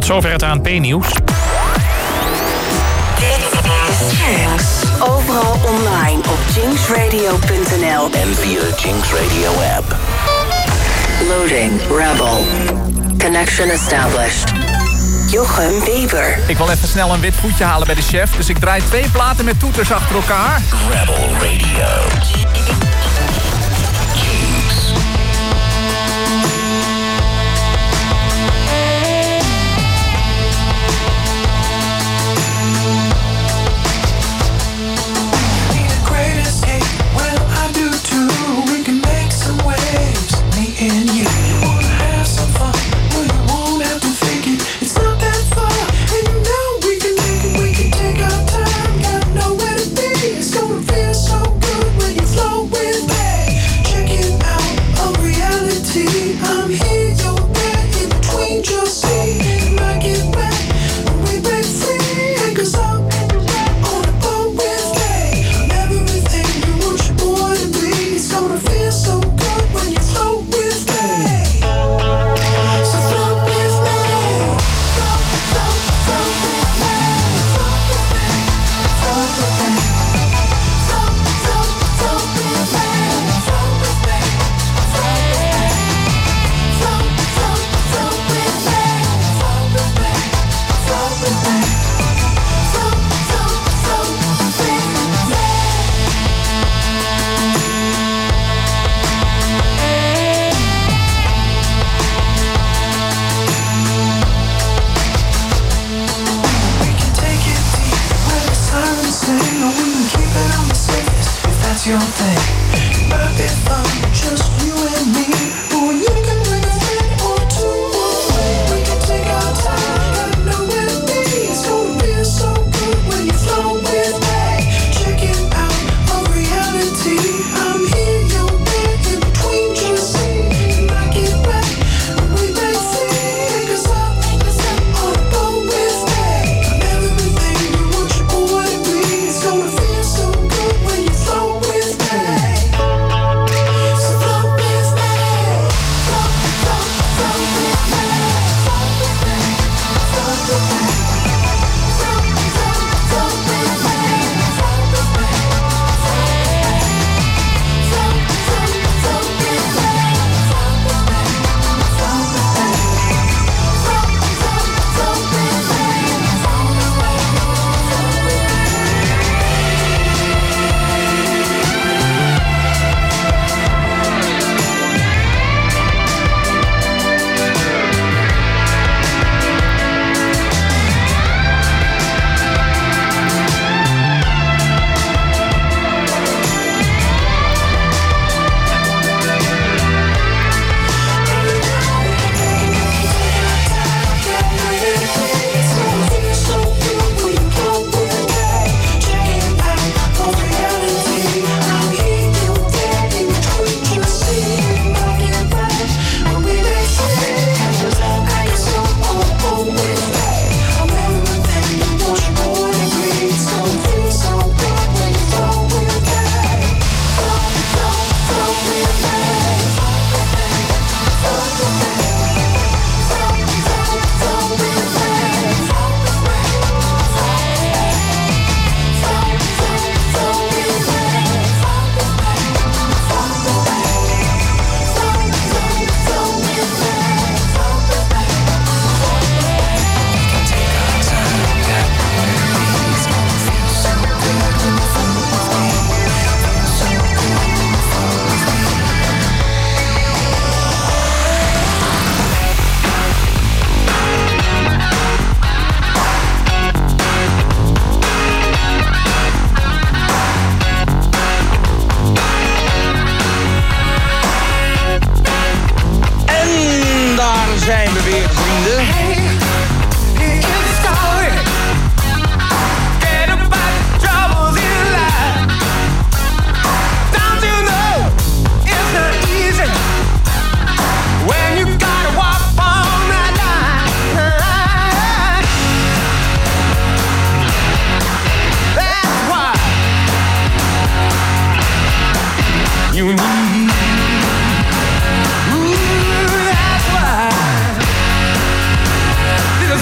Tot zover het ANP-nieuws. Overal online op jinxradio.nl en via de Jinx Radio app. Loading Rebel. Connection established. Jochem Weber. Ik wil even snel een wit voetje halen bij de chef, dus ik draai 2 platen met toeters achter elkaar. Rebel Radio. Jinx. And you wanna have some fun, well you won't have to think it. It's not that far, and you know we can make it. We can take our time, gotta know where to be. It's gonna feel so good when you flow with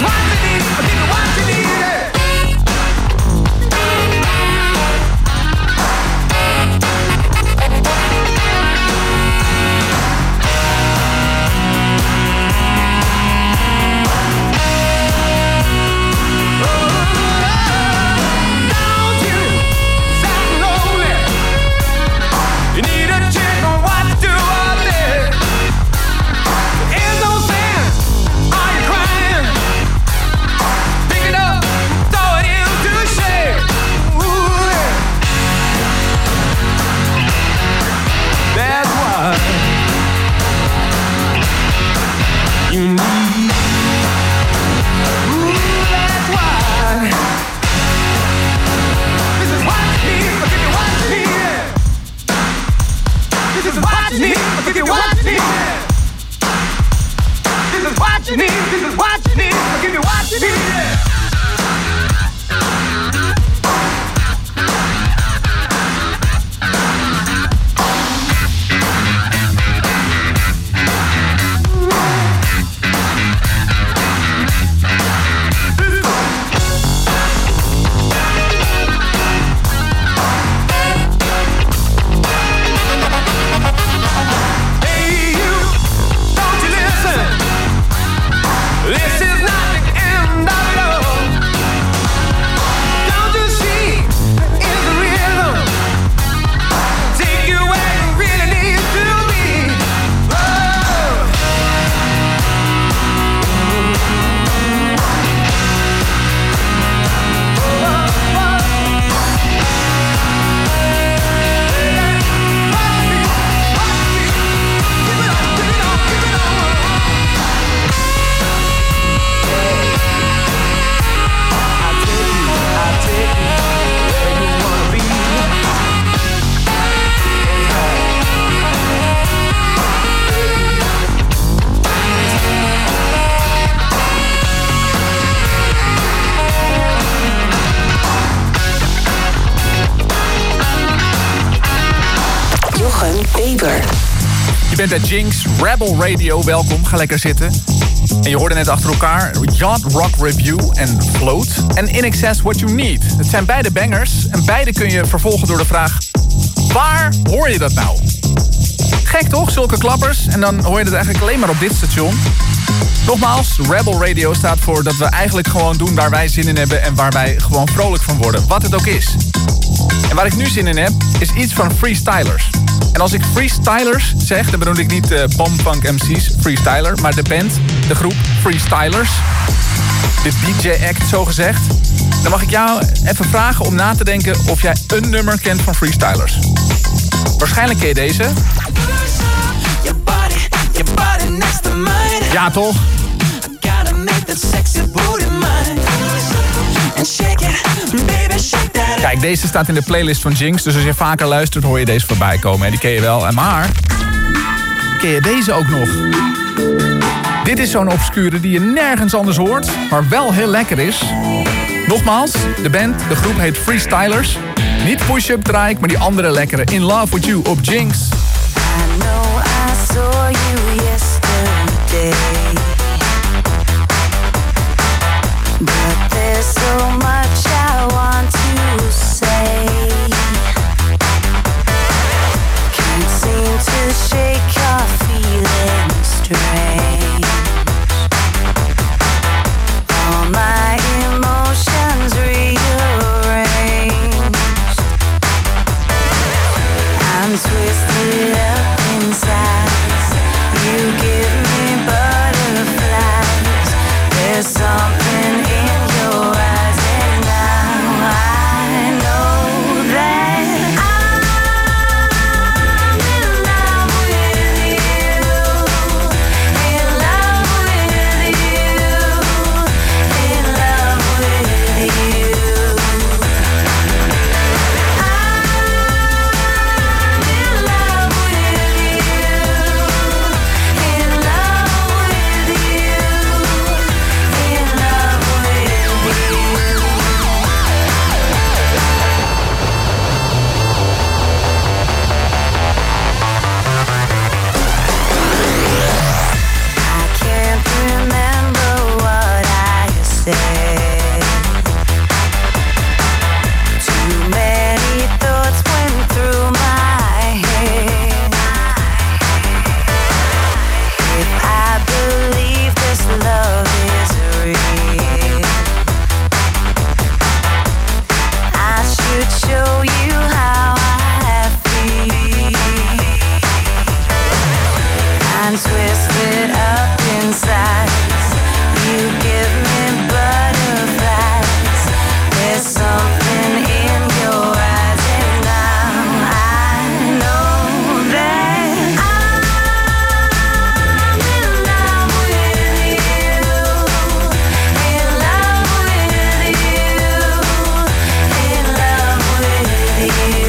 Je bent bij Jinx, Rebel Radio, welkom, ga lekker zitten. En je hoorde net achter elkaar Yacht Rock Review en Float en In Excess What You Need. Het zijn beide bangers en beide kun je vervolgen door de vraag: waar hoor je dat nou? Gek toch, zulke klappers? En dan hoor je het eigenlijk alleen maar op dit station. Nogmaals, Rebel Radio staat voor dat we eigenlijk gewoon doen waar wij zin in hebben en waar wij gewoon vrolijk van worden, wat het ook is. En waar ik nu zin in heb, is iets van Freestylers. En als ik Freestylers zeg, dan bedoel ik niet Bompunk MC's, Freestyler, maar de band, de groep Freestylers. De DJ-act, zo gezegd. Dan mag ik jou even vragen om na te denken of jij een nummer kent van Freestylers. Waarschijnlijk ken je deze. Ja, toch? Kijk, deze staat in de playlist van Jinx, dus als je vaker luistert hoor je deze voorbij komen. Die ken je wel. Maar ken je deze ook nog? Dit is zo'n obscure die je nergens anders hoort, maar wel heel lekker is. Nogmaals, de band, de groep heet Freestylers. Niet Push-Up draai ik, maar die andere lekkere In Love With You op Jinx. I know I saw you yesterday, but there's so much I want to say. Can't seem to shake your feelings strange. All my emotions rearranged. I'm twisted up inside. You give me butterflies. There's something in your eyes. said. Too many thoughts went through my head. If I believe this love is real, I should show you how I feel. I'm twisted up inside. You give me butterflies. There's something in your eyes, and now I know that I'm in love with you. In love with you. In love with you.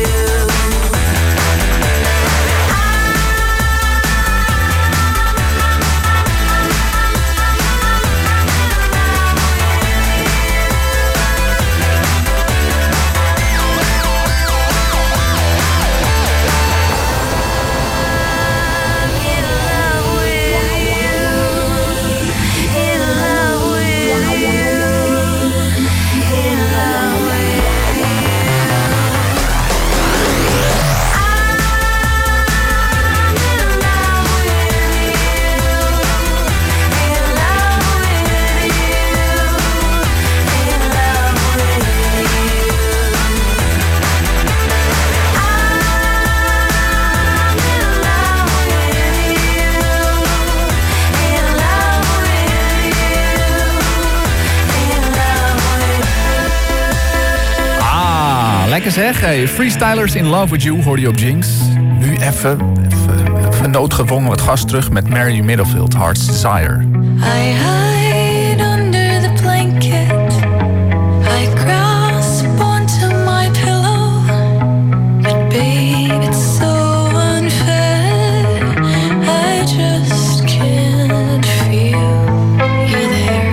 Lekker zeg. Hey, Freestylers in Love With You hoorde je op Jinx. Nu even noodgedwongen wat gas terug met Mary Middlefield, Heart's Desire. I hide under the blanket. I grasp onto my pillow. But babe, it's so unfair. I just can't feel you there.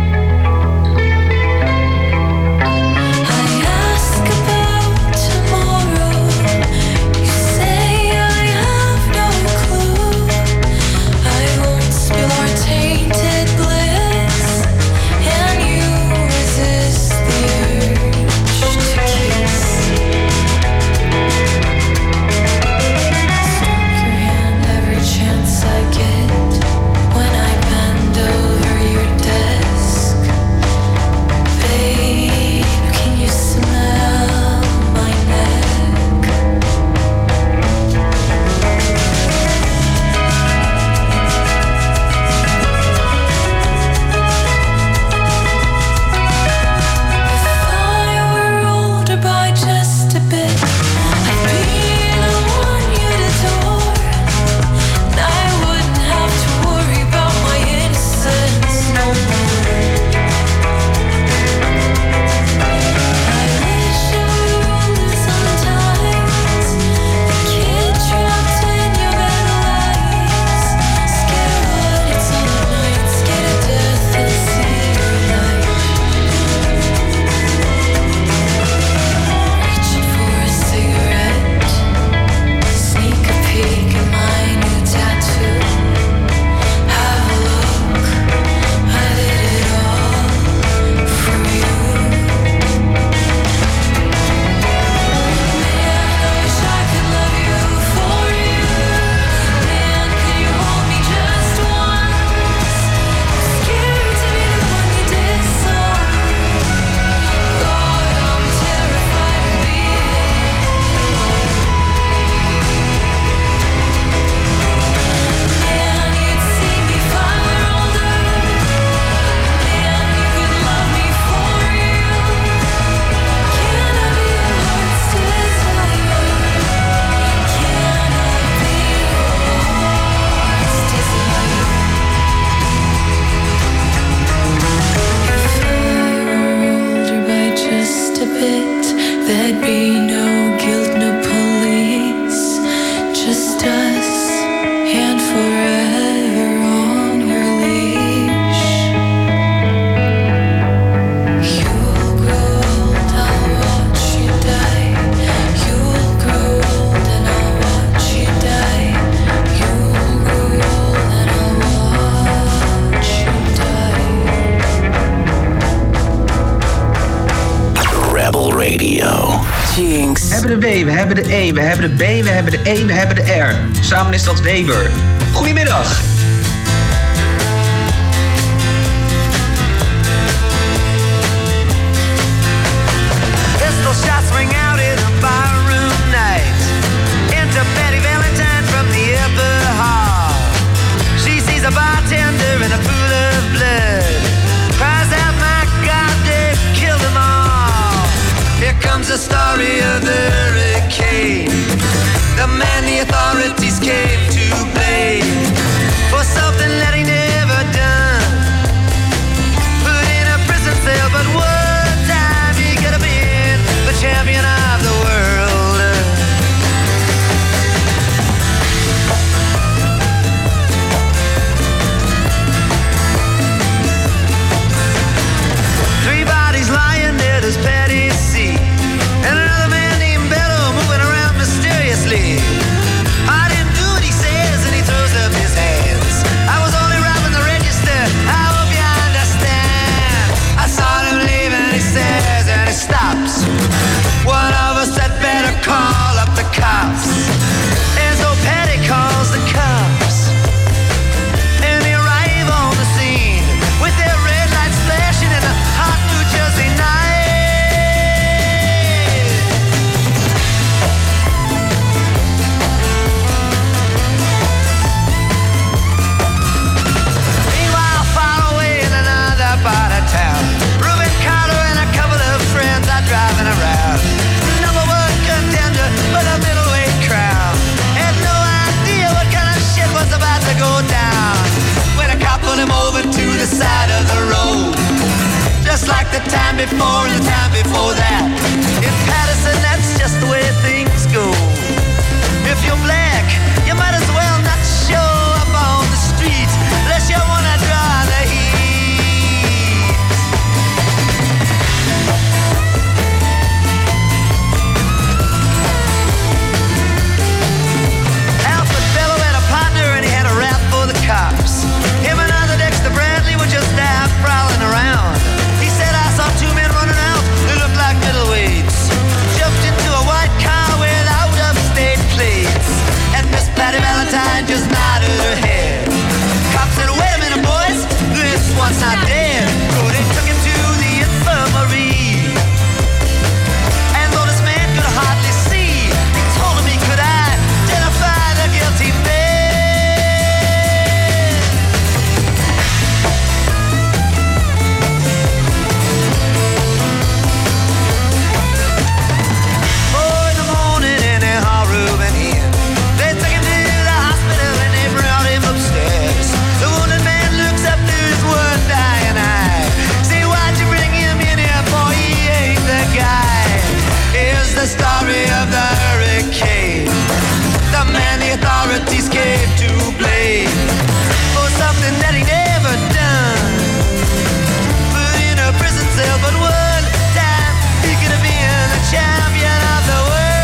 I ask about tomorrow. You say I have no clue. I won't spill our tainted bliss, and you resist the urge to kiss. Stroke your hand every chance I get when I bend over your desk. Babe, can you smell my neck? If I were older by just a bit, I'd be the one you'd adore. And I wouldn't have to worry about my innocence no more. I wish I were older sometimes. The kid trapped in your red lights. Scared of what it's all night. Scared of death and see your light. Reaching for a cigarette. Sneak a peek at my new tattoo. Have a look. I did it all for you. Man, I wish I could love you for you. Man, could you hold me just once? I'm scared to be the one you disown. Lord, I'm terrified of being alone. Man, you'd see me if I were older. Man, you could love me for you. Can I be your heart's desire? Can I be your heart's desire? If I were older by just a bit, there'd be no guilt, no police, just us and forever on your leash. You'll grow old, I'll watch you die. You'll grow old and I'll watch you die. You'll grow old and I'll watch you die. Jinx. We hebben de W, we hebben de E, we hebben de B, we hebben de E, we hebben de R. Samen is dat Weber. Goedemiddag. Pistol shots ring out in a barroom night. Enter Betty Valentine from the upper hall. She sees a bartender in a pool of blood. Cries out, my God, they killed them all. Here comes the story of the hurricane. The man the authorities came to blame for something that he never done. Put in a prison cell, but one time he could have been the champion of the world. 3 bodies lying there, there's Patty C. And another man named Bello moving around mysteriously. I didn't do what he says, and he throws up his hands. I was only robbing the register, I hope you understand. I saw him leave and he says, and he stops. One of us had better call up the cops. And so Patty calls the cops. And they arrive on the scene with their red lights flashing in a hot New Jersey night. Meanwhile, far away in another part of town, Reuben Carter and a couple of friends are driving around. Number 1 contender for the middleweight crown. Had no idea what kind of shit was about to go down when a cop pulled him over to the side of the road. Just like the time before and the time before that. In Patterson, that's just the way things go. If you're black, you might as well not show up on the street unless you wanna draw the heat. Alfred Bello had a partner and he had a rap for the cops. Him and other Dexter Bradley were just out prowling around. He said, I saw 2 men running out who looked like middleweights. Jumped into a white car without upstate plates. And Miss Patty Valentine just nodded her head. Cops said, wait a minute, boys, this one's not dead. So they took him to the infirmary. And though this man could hardly see, he told him he could identify the guilty man. The story of the hurricane. The man the authorities came to blame for something that he never done. Put in a prison cell, but one time he could have been the champion of the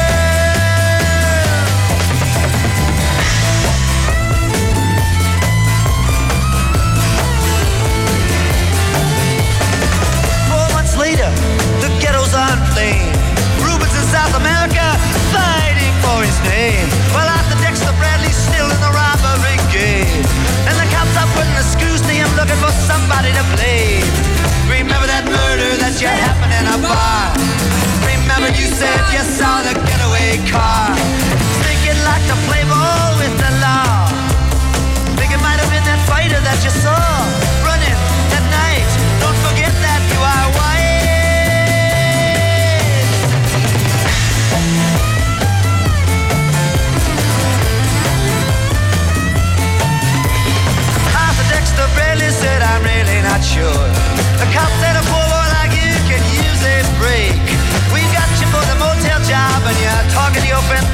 world. 4 months later, the ghetto's on flame. South America, fighting for his name. Well, after Dexter Bradley's still in the robbery game. And the cops are putting the screws to him, looking for somebody to blame. Remember that murder that you happened in a bar? Remember you said you saw the getaway car? Think you'd like to play ball with the law? Think it might have been that fighter that you saw running that night. Don't forget that you are white. Dexter Bradley said, I'm really not sure. The cop said a poor boy like you can use a break. We got you for the motel job and you're talking to your friend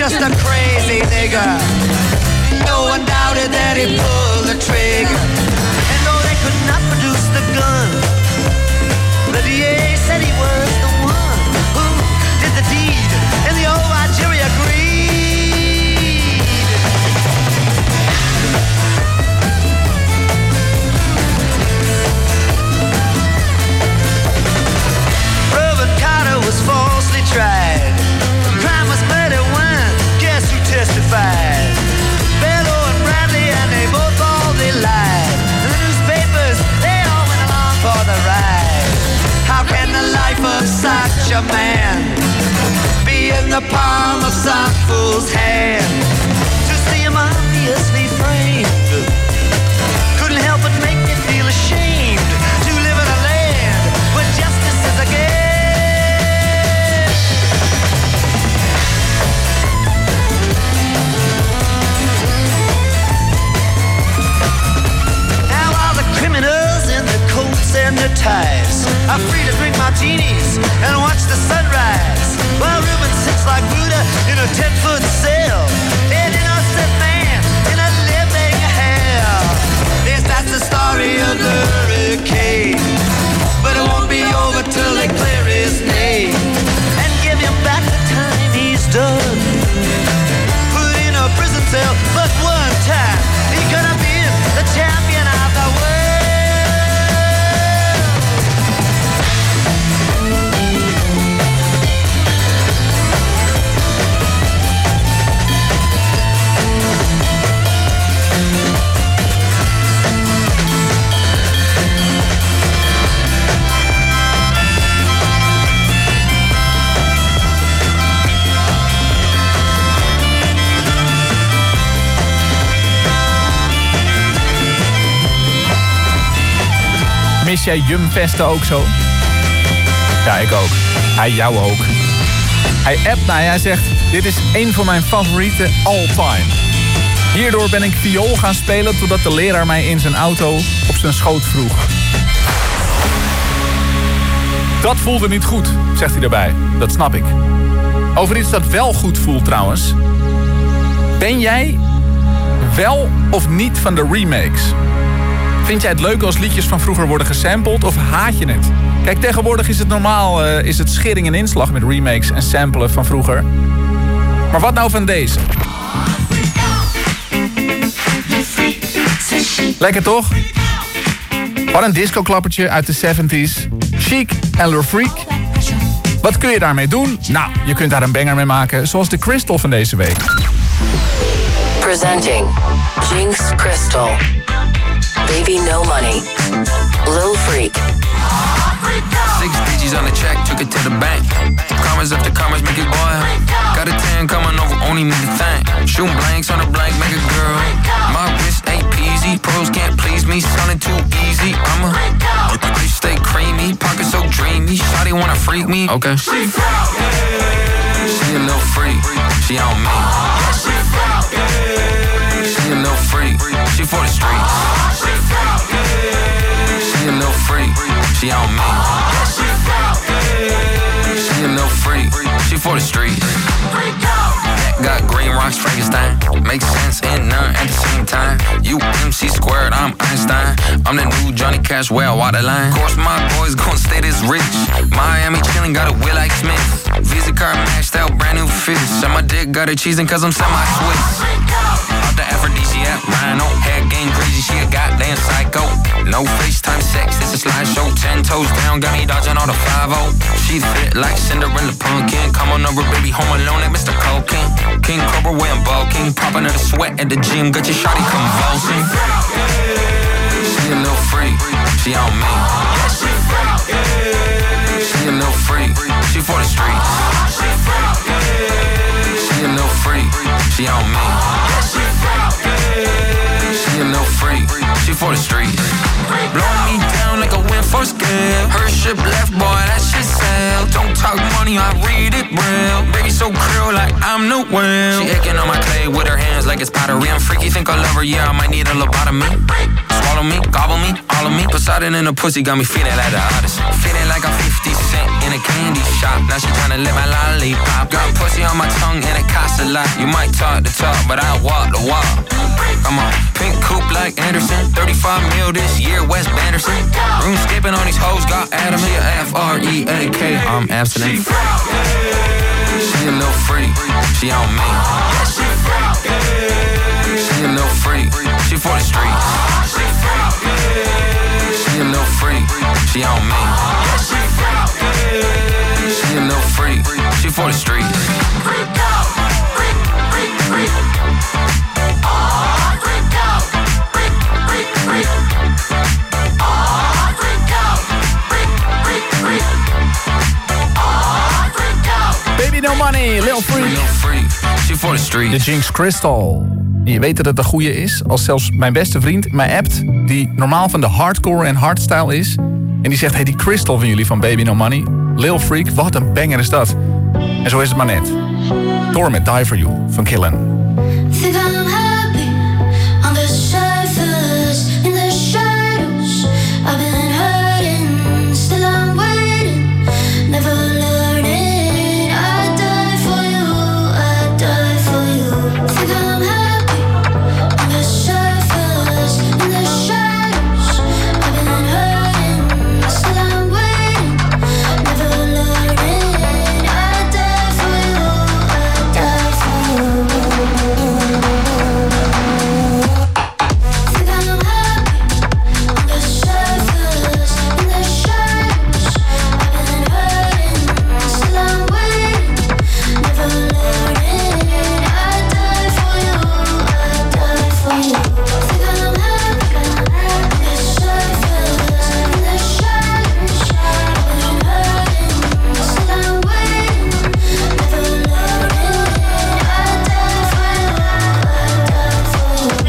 just a crazy nigger. No one doubted that he pulled the trigger. And though they could not produce the gun, the DA said he was the one who did the deed, and the old Algeria agreed. Reuben Carter was falsely tried. Crime was murder one. Guess who testified? Bellow and Bradley, and they both they lied. The newspapers, they all went along for the ride. How can the life of such a man be in the palm of some fool's hand? To see him obviously framed couldn't help but make me feel ashamed to live in a land where justice is a game. Criminals in the coats and the ties are free to drink martinis and watch the sunrise, while Reuben sits like Buddha in a 10-foot cell, an innocent man in a living hell. Yes, that's the story of the hurricane, but it won't be over till they clear his name and give him back the time he's done. Put in a prison cell but one time, he could have been the champion of the world. Mis jij Jumvesten ook zo? Ja, ik ook. Hij jou ook. Hij appt mij, hij zegt... Dit is een van mijn favoriete all time. Hierdoor ben ik viool gaan spelen... totdat de leraar mij in zijn auto op zijn schoot vroeg. Dat voelde niet goed, zegt hij daarbij. Dat snap ik. Over iets dat wel goed voelt trouwens. Ben jij wel of niet van de remakes? Vind jij het leuk als liedjes van vroeger worden gesampled of haat je het? Kijk, tegenwoordig is het normaal, is het schering en inslag met remakes en samplen van vroeger. Maar wat nou van deze? Lekker toch? Wat een discoklappertje uit de 70s. Chic en Le Freak. Wat kun je daarmee doen? Nou, je kunt daar een banger mee maken, zoals de Crystal van deze week. Presenting Jinx Crystal. Baby No Money. Lil Freak. 6 digits on the track, took it to the bank. Commas after commas, make it boil. Got a 10 coming over, only need a thing. Shooting blanks on a blank, make a girl. My wrist ain't peasy, pros can't please me, sounding too easy. I'm a bitch, stay creamy, pocket so dreamy. Shawty wanna freak me, okay. She a little freak, she on me. She a little freak, she for the streets. She a little freak, she on me. She a little freak, she for the streets. That got green rocks, Frankenstein. Makes sense and none at the same time. You MC squared, I'm Einstein. I'm the new Johnny Cash, well, waterline. Of course, my boys gon' stay this rich. Miami chillin', got a Will like Smith. Visa card matched out, brand new fish. And my dick got her cheesing cause I'm semi-Swiss. Off the aphrodisiac, rhino, head game crazy, she a goddamn psycho. No FaceTime sex, it's a slideshow. 10 toes down, got me dodging all the 5-0. She fit like Cinderella pumpkin. Come on over, baby, home alone at Mr. Cocaine. King Cobra wearing bulking. Popping her the sweat at the gym, got your shawty convulsing. She a little freak, she on me. She a little freak, she for the streets. She a little freak, she on me. She a little freak, she for the streets. Blow me down like a wind for scale. Her ship left, boy, that shit sail. Don't talk money, I read it braille. Baby so krill like I'm the whale. She aching on my clay with her hands like it's pottery. I'm freaky, think I love her, yeah, I might need a lobotomy. Swallow me, gobble me, all of me. Poseidon in a pussy got me feeling like the Odyssey. Feeling like I'm 50 Cent in a candy shop. Now she tryna lick my lollipop. Got pussy on Got my tongue in a casa lot. You might talk the talk, but I walk the walk. Come on, pink coupe like Anderson. 35 mil this year, West Banderson. Room skipping on these hoes, got Adam here. F-R-E-A-K, I'm abstinent. She a little freak, she on me. She a little freak, she for the streets. She a little freak, she on me. She a little freak, she for the streets. Freak out, freak, freak, freak. Oh, freak out, freak, freak, freak. Oh, freak out, freak, freak, freak. Oh, freak out. Baby No Money, Lil Freak. Lil Freak, she for the streets. De Jinx Crystal. Je weet dat het een goeie is, als zelfs mijn beste vriend mij appt, die normaal van de hardcore en hardstyle is. En die zegt, hey, die Crystal van jullie van Baby No Money, Lil Freak, wat een banger is dat. En zo is het maar net. Door met Die For You van Killen. Think I'm happy on the surface, in the shadows. I've been hurting, still I'm waiting, never learning. I die for you, I die for you. Think I'm happy on the surface, in the shadows. I've been hurting, still I'm waiting, never learning. I die for you, I die for you. Think I'm happy on the surface, in the shadows. I've been hurting, still I'm waiting, never learning. I die for you, I die for you. Think I'm happy on the surface, in the shadows. I've been hurting, still I'm waiting, never learning. I die for you, I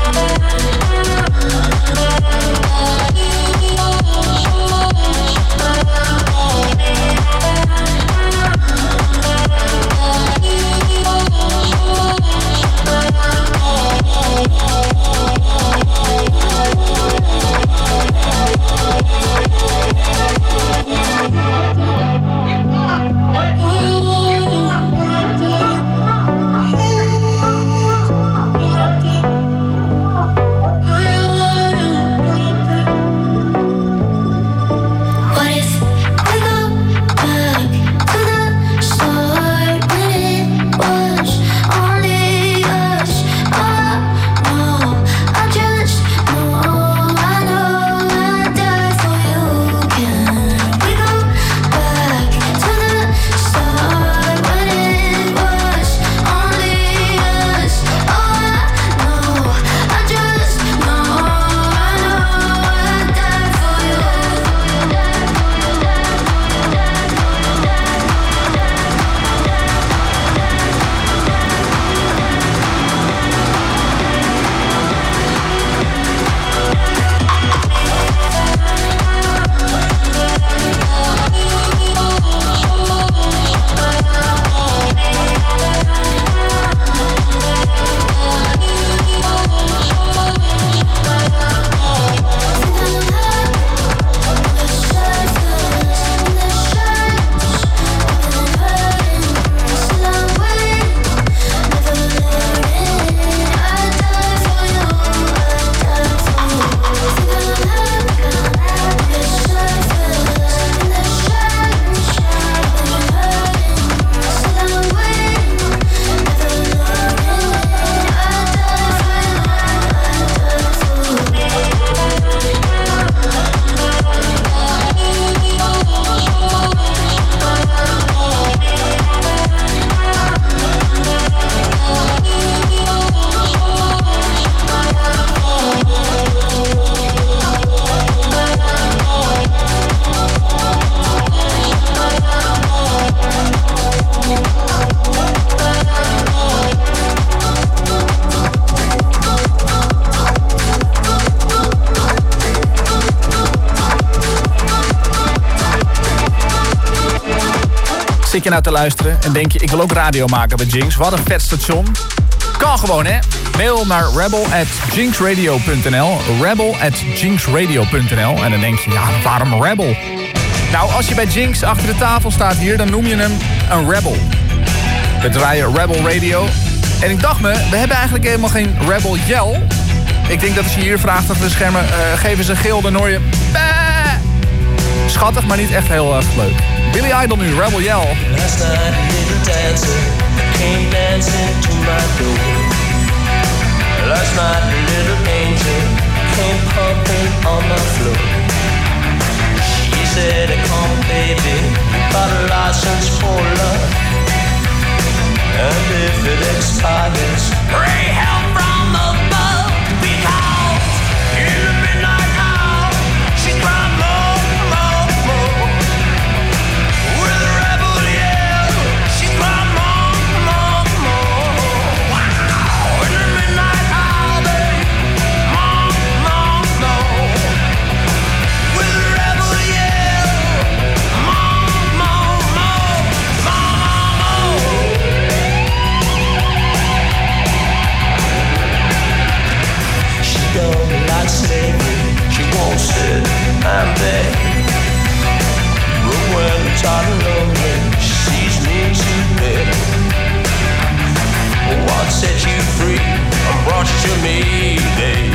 What if we go back to the start when it was only us? Oh no, I just know, I know I die for you. Can we go back to the start when it was only us? Oh I know, I just know, I know I die for you. Zit je nou te luisteren en denk je, ik wil ook radio maken bij Jinx. Wat een vet station. Kan gewoon, hè? Mail naar rebel@jinxradio.nl. rebel@jinxradio.nl. En dan denk je, ja, waarom rebel? Nou, als je bij Jinx achter de tafel staat hier, dan noem je hem een rebel. We draaien Rebel Radio. En ik dacht me, we hebben eigenlijk helemaal geen Rebel Yell. Ik denk dat als je hier vraagt achter de schermen, geven ze geel, dan hoor je... Schattig, maar niet echt heel erg leuk. Billy Idol nu, Rebel Yell. Last night a little dancer came dancing to my door. Last night a little angel came pumping on my floor. She said, come baby, you got a license for love. And if it expires, pray help from above. Because in the midnight hour, she cried more, more, more. With a rebel yell, she cried more, more, more. Wow, in the midnight hour, babe, more, more, more. With a rebel yell, more, more, more, more, more. She don't like slavery, she won't sit and beg. But when I'm tired and lonely, she sees me too big. What set you free and brought you to me, babe?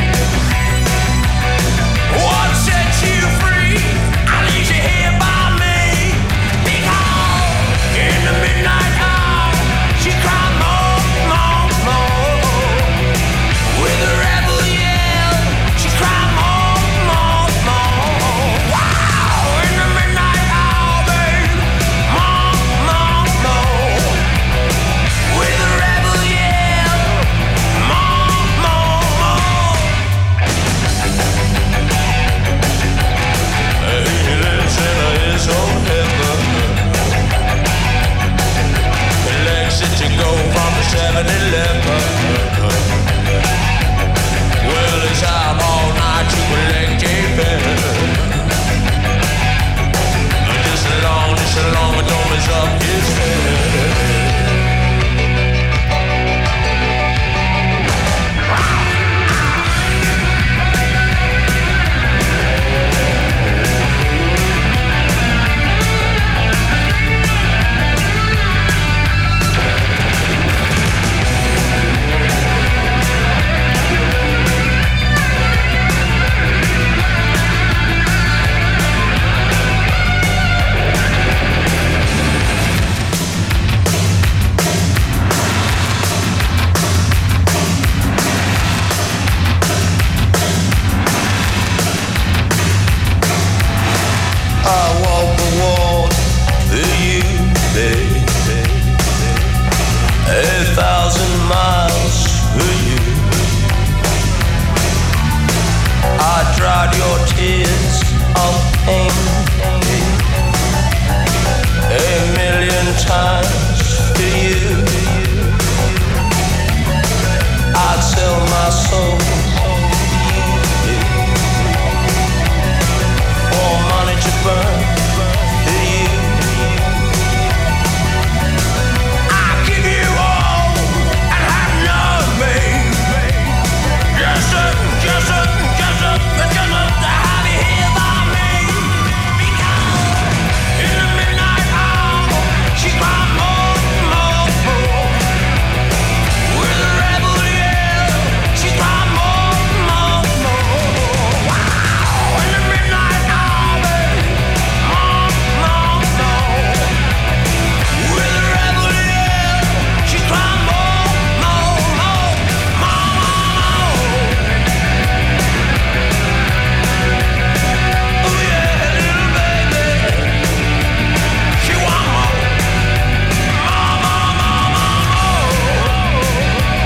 What set you free? I leave you here by me. Because in the midnight hour, she cried more, more, more. With a rebel yell, she cried more, more, more. Wow, in the midnight hour, babe, more, more, more. With a rebel yell, more, more, more. He lives in his own heaven. He legs it to go from the 7-Eleven. Well, it's out all night to collect a pen. Just a long, but don't mess up his head. I walk the walk for you, baby. 1,000 miles for you. I dried your tears of pain 1,000,000 times for you. I'd sell my soul for money to burn for you. I give you all and have none, babe. Just to have you here by me. Because in the midnight hour, she cried more, more, more. With a rebel yell, she cried more, more, more. Wow, in the midnight hour, babe, more, more, more. With a rebel yell, she cried more, more, more, more. Oh yeah, little baby, she want more, more, more, more, more.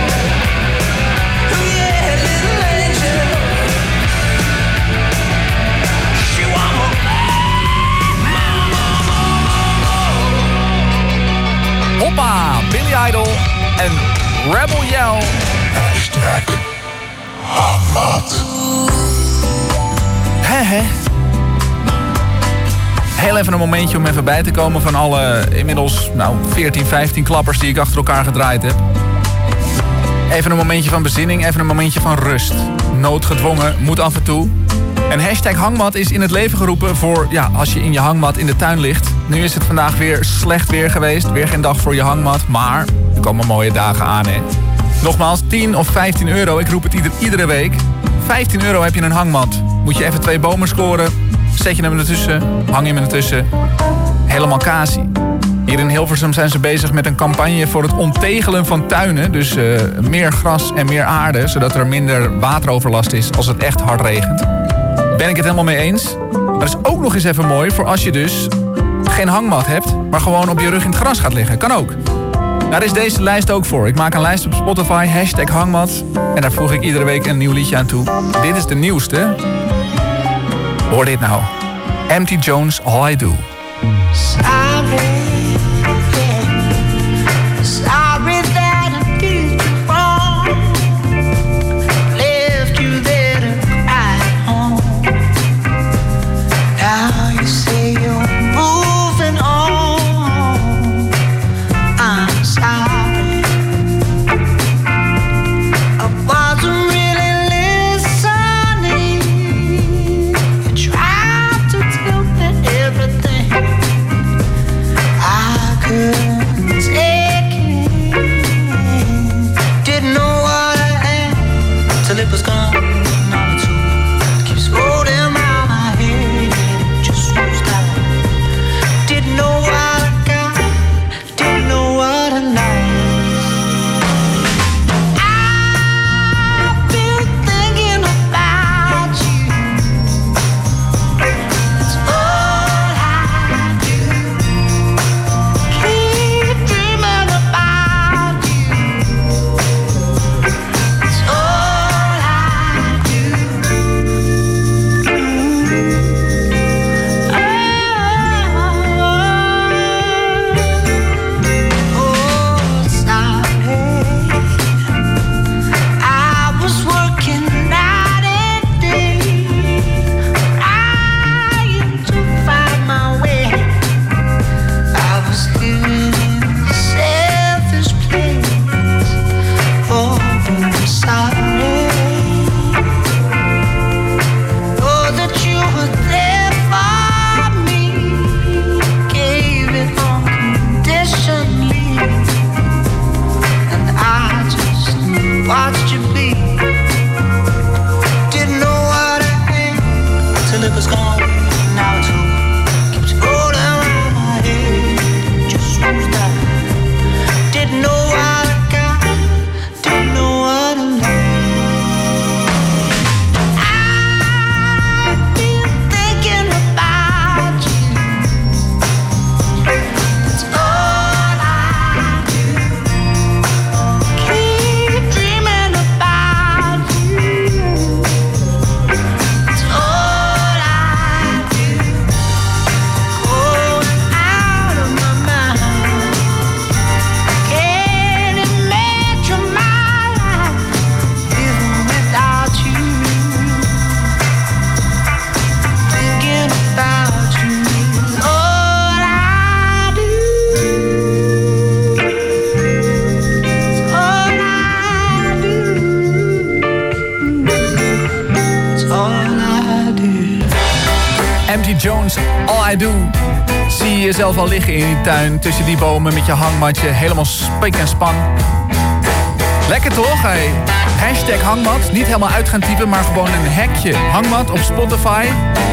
Oh yeah, little angel, she want more, more, more, more. Hoppa, Billy Idol en Rebel Yell. Hè. Heel even een momentje om even bij te komen van alle inmiddels 14, 15 klappers die ik achter elkaar gedraaid heb. Even een momentje van bezinning, even een momentje van rust. Noodgedwongen, moet af en toe. Een hashtag hangmat is in het leven geroepen voor, ja, als je in je hangmat in de tuin ligt. Nu is het vandaag weer slecht weer geweest. Weer geen dag voor je hangmat, maar er komen mooie dagen aan, hè. Nogmaals, 10 of 15 euro. Ik roep het iedere week. 15 euro heb je een hangmat. Moet je even 2 bomen scoren. Zet je hem ertussen. Hang je hem ertussen. Helemaal casie. Hier in Hilversum zijn ze bezig met een campagne voor het ontegelen van tuinen. Dus meer gras en meer aarde, zodat er minder wateroverlast is als het echt hard regent. Ben ik het helemaal mee eens. Maar dat is ook nog eens even mooi voor als je dus geen hangmat hebt, maar gewoon op je rug in het gras gaat liggen. Kan ook. Daar is deze lijst ook voor. Ik maak een lijst op Spotify, hashtag hangmat. En daar voeg ik iedere week een nieuw liedje aan toe. Dit is de nieuwste. Hoor dit nou. Empty Jones, All I Do. Sorry that I did you wrong. Left you there to cry at home. Now you say you're moving on. I'm sorry. I wasn't really listening. You tried to tell me everything I couldn't take it. Didn't know what I had till it was gone. Now it's all keeps rolling around my head. It just won't stop. Didn't know what I got. Didn't know what I liked. I've been thinking about you. It's all I do. Keep dreaming about you. It's all I do. Oh, sorry. I was working night and day, trying to find my way. I was living in a selfish place. Oh, I'm sorry. Know that you were there for me. Gave it unconditionally, and I just watched you bleed. Didn't know what I had till it was gone. Now it's all keeps rolling around my head. It just won't stop. Didn't know what I got. Didn't know what I liked. I've been thinking about you. It's all I do. Keep dreaming about you. It's all I do. Going out of my mind. Can't imagine my life living without you. Thinking about you is all I do. It's all I do. It's all I do. Empty Jones, All I Do. Zie je jezelf al liggen in die tuin, tussen die bomen met je hangmatje, helemaal spik en span. Lekker toch? Hey. Hashtag hangmat, niet helemaal uit gaan typen, maar gewoon een hekje hangmat op Spotify.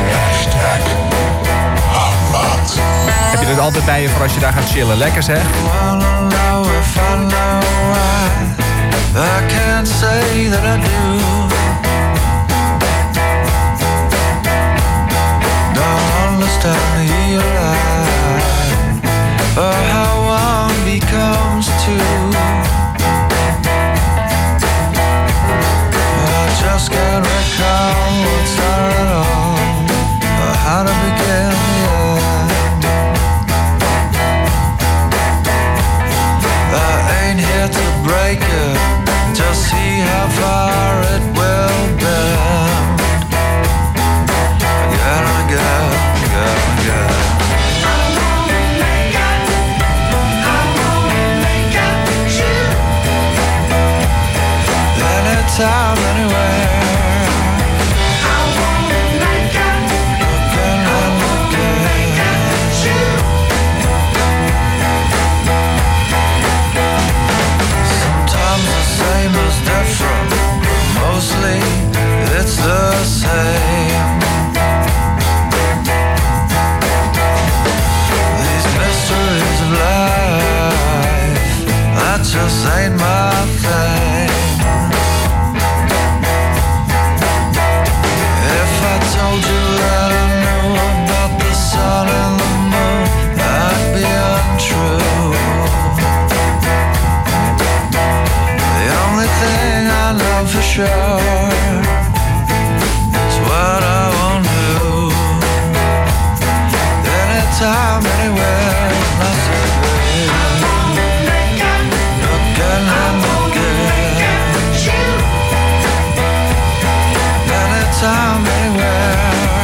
Heb je dit altijd bij je voor als je daar gaat chillen? Lekker zeg. Wanna know if I know why I can't say that I do. Don't understand your lie, or how one becomes two. I just can't recall what started all, or how to begin the end. I ain't here to break it, just see how far it will bend. Again and again, again and again. Anytime, anywhere. just ain't my thing. If I told you that I knew about the sun and the moon, that'd be untrue. The only thing I know for sure is what I won't do. Anytime, anywhere, I say, babe, again and again. Anytime, anywhere.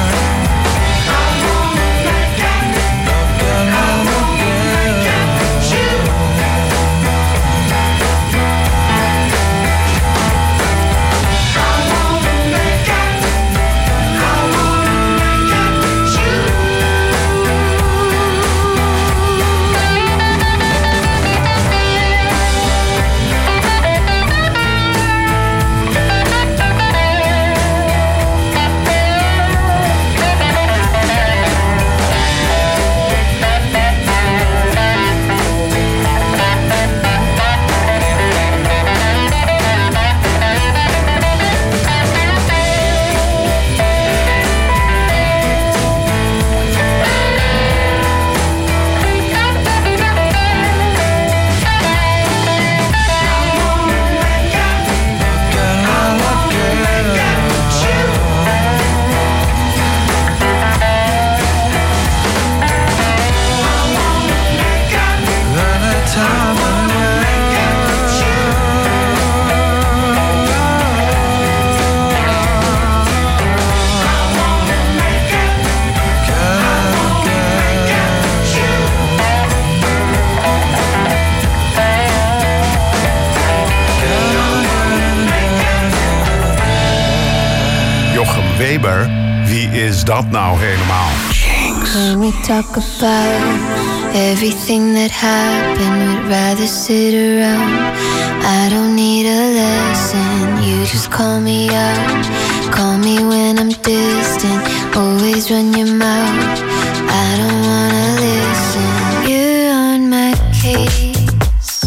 Weber, wie is dat nou helemaal? When we talk about everything that happened, we'd rather sit around. I don't need a lesson, you just call me out. Call me when I'm distant, always run your mouth. I don't wanna listen, you're on my case.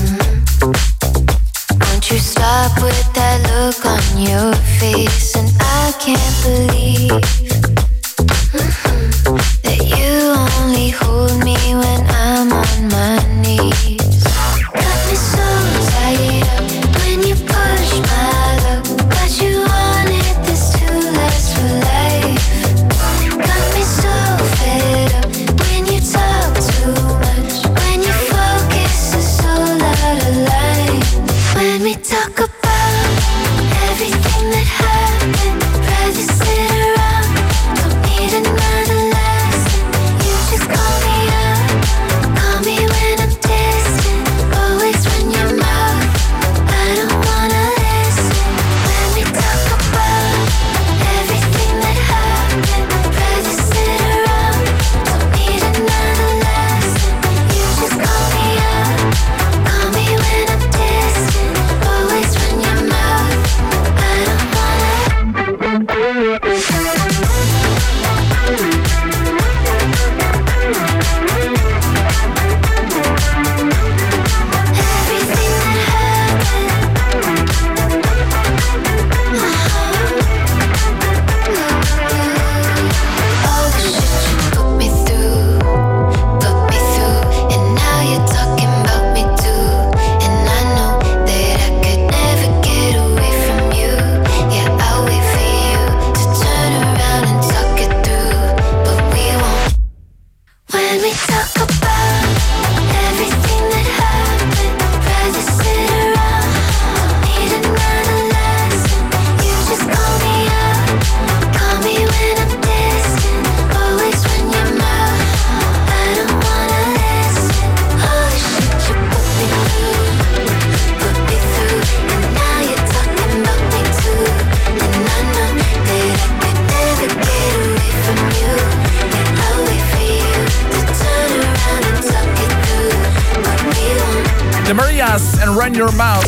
Won't you stop with that look on your face? And I can't believe that you only hold me when I'm on my knees. Got me so tied up when you push my luck, but you wanted this to last for life. Got me so fed up when you talk too much, when your focus is so out of line. When we talk about everything that happened, rather sit around, don't need another lesson. You just call me up, call me when I'm distant, always run your mouth. I don't wanna listen. When we talk about everything that happened, rather sit around, don't need another lesson. You just call me up, call me when I'm distant, always run your mouth. I don't wanna. All the shit you put me through, and now you're talking about me too. And I know that I could never get away from you. Yeah, I'll wait for you to turn around and talk it through, but we won't. When we talk about everything that happened, rather sit around, don't need another lesson. You just call me up, call me when I'm distant, always run your mouth. I don't wanna listen. All the shit you put me through, and now you're talking about me too. And I know that I could never get away from you. Yeah, I'll wait for you to turn around and talk it through, but we won't. De Maria's en Run Your Mouth.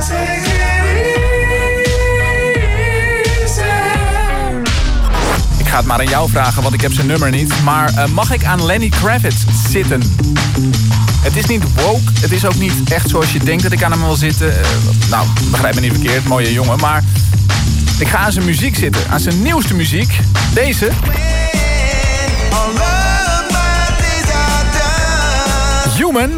Ik ga het maar aan jou vragen, want ik heb zijn nummer niet. Maar mag ik aan Lenny Kravitz zitten? Het is niet woke, het is ook niet echt zoals je denkt dat ik aan hem wil zitten. Nou, begrijp me niet verkeerd, mooie jongen. Maar ik ga aan zijn muziek zitten, aan zijn nieuwste muziek. Deze. Human.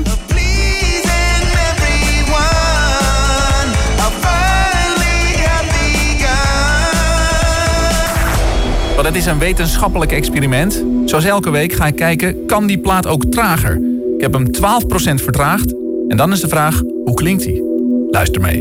Want het is een wetenschappelijk experiment. Zoals elke week ga ik kijken, kan die plaat ook trager? Ik heb hem 12% vertraagd. En dan is de vraag, hoe klinkt hij? Luister mee.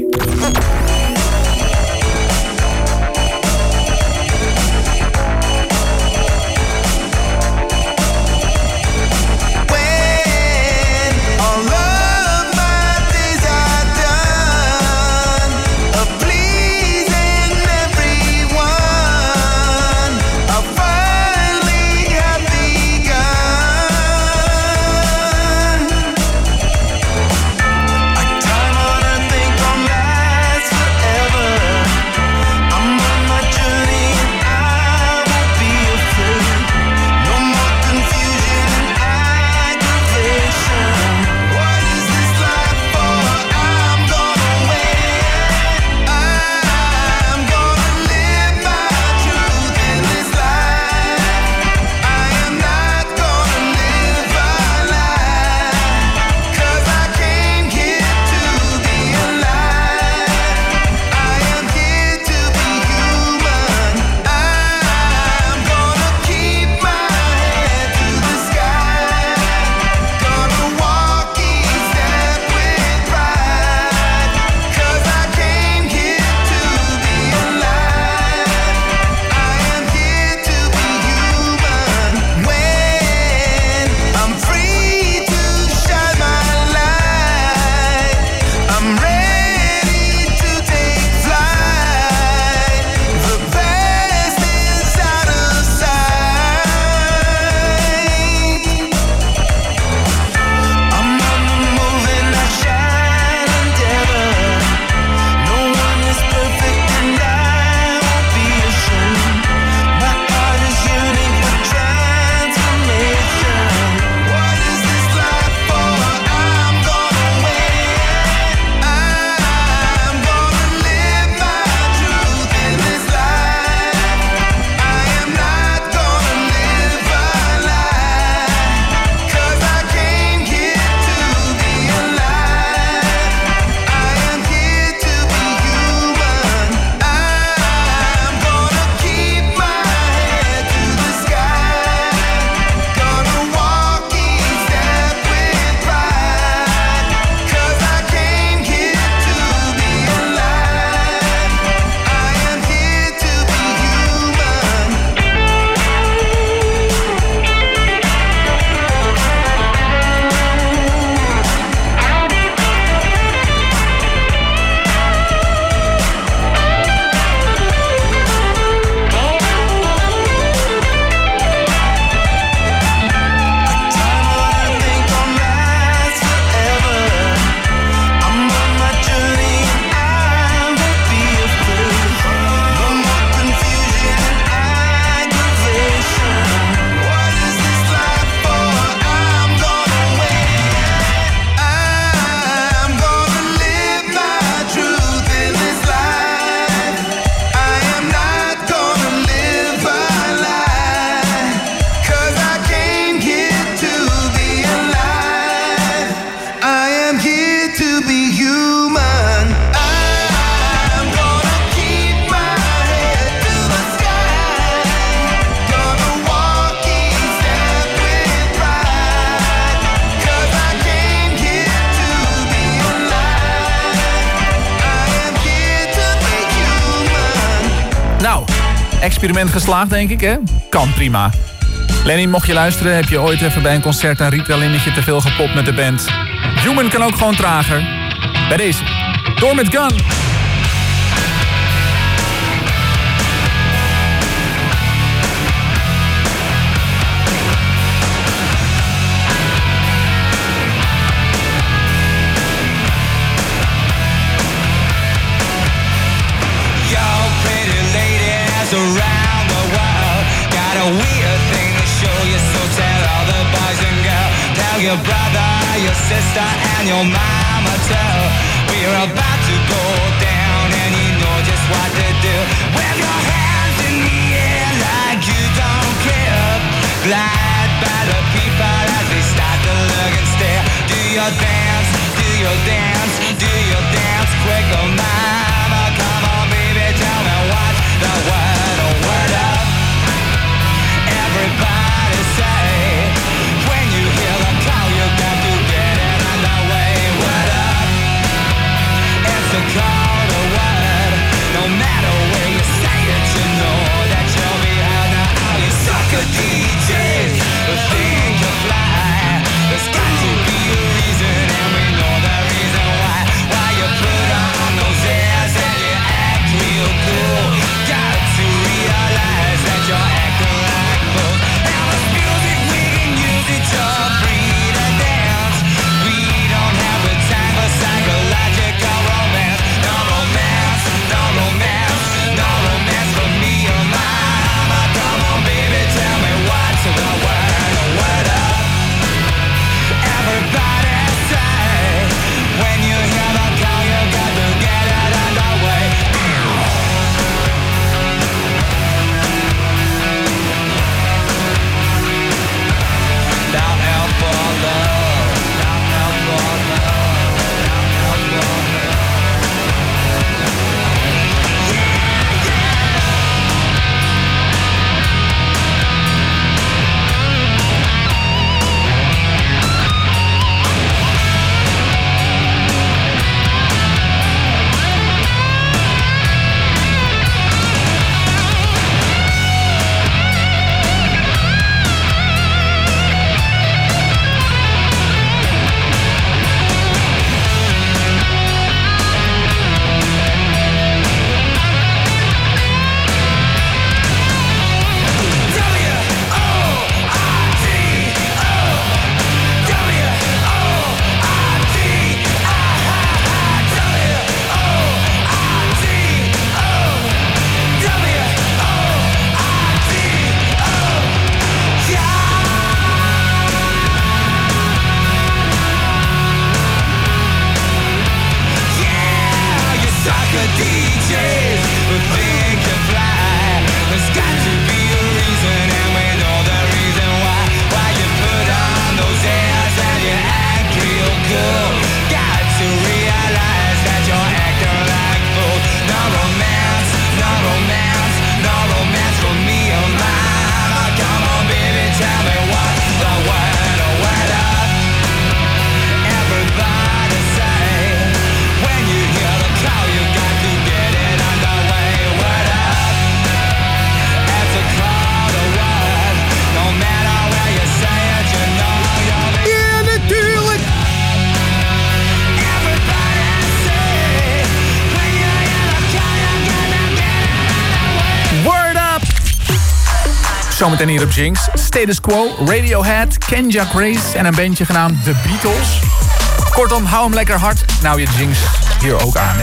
Experiment geslaagd, denk ik, hè? Kan prima. Lenny, mocht je luisteren, heb je ooit even bij een concert een Ritalininnetje te veel gepopt met de band? Human kan ook gewoon trager. Bij deze. Door met Gun. Around the world, got your brother, your sister, and your mama too. We're about to go down, and you know just what to do. Wave your hands in the air like you don't care. Glide by the people as they start to look and stare. Do your dance, do your dance, do your dance quick, oh mama. Come on, baby, tell me what's the word, oh word up. Everybody say, when you hear the call, you got to get it underway. Word up, it's a call to word. No matter where you say it, you know that you'll be heard. Now all you sucker DJs who think you fly, there's got to be a reason, and we know the reason why. Why you put on those airs and you act real cool. Got to realize that you're acting like fools. Now this music, we can use it to breed a dance. We don't have the time for psychological romance. No romance, no romance, no romance for me or mama. Come on, baby, tell me what's the word up. Everybody say, when you hear the call, you got to get it underway. Down out for love, down out for love, down out for love. Zometeen hier op Jinx. Status Quo, Radiohead, Kenya Grace en een bandje genaamd The Beatles. Kortom, hou hem lekker hard. Nou, je Jinx hier ook aan.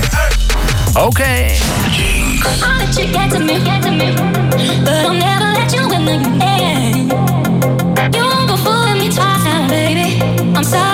Oké. Jinx. I'll let you get to me, but I'll never let you win the game. You won't go fooling me twice now, baby. I'm sorry.